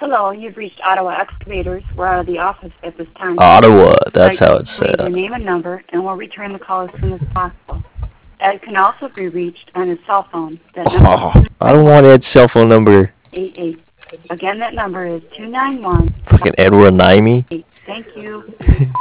Hello, you've reached Ottawa Excavators. We're out of the office at this time. Ottawa, that's Like, how it's leave said. your name and number, and we'll return the call as soon as possible. Ed can also be reached on his cell phone. That number Oh, I don't want Ed's cell phone number. is 88. Again, that number is 291. Fucking Edward Naimi. Thank you.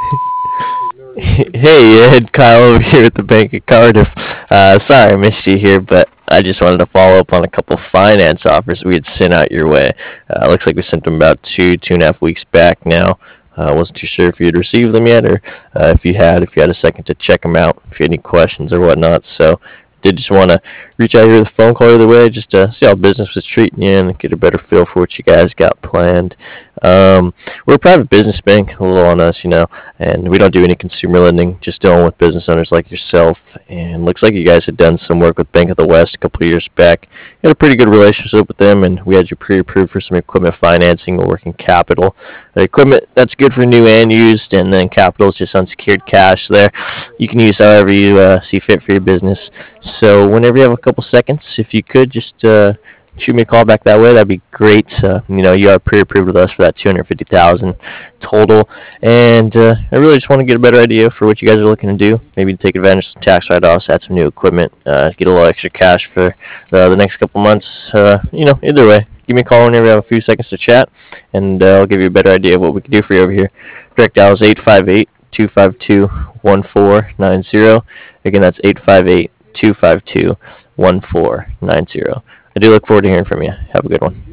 Hey Ed, Kyle over here at the Bank of Cardiff. Sorry I missed you here, but I just wanted to follow up on a couple finance offers we had sent out your way. Looks like we sent them about 2.5 weeks back now. I wasn't too sure if you'd received them yet, or if you had a second to check them out, if you had any questions or whatnot. So did just want to reach out here with a phone call either way, just to see how business was treating you and get a better feel for what you guys got planned. We're a private business bank, a little on us, and we don't do any consumer lending, just dealing with business owners like yourself. And looks like you guys had done some work with Bank of the West a couple of years back. You had a pretty good relationship with them, and we had you pre-approved for some equipment financing or working capital. Equipment that's good for new and used, and then capital is just unsecured cash there. You can use however you see fit for your business. So whenever you have a couple seconds, if you could just shoot me a call back that way, that'd be great. You are pre-approved with us for that 250,000 total, and I really just want to get a better idea for what you guys are looking to do. Maybe to take advantage of some tax write-offs, add some new equipment, get a little extra cash for the next couple months. Either way, give me a call whenever you have a few seconds to chat, and I'll give you a better idea of what we can do for you over here. Direct dial is 858-252-1490. Again, that's 858-252-1490. I do look forward to hearing from you. Have a good one.